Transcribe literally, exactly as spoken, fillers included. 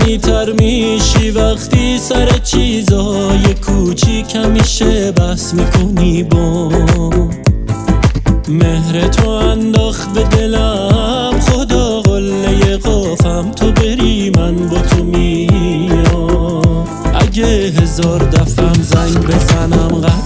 غنی تر میشی وقتی سر چیزای کوچیک همیشه بحث میکنی با مهر تو انداخت به دلم، خدا قله قافم تو بری من با تو میام. اگه هزار دفعم زنگ بزنم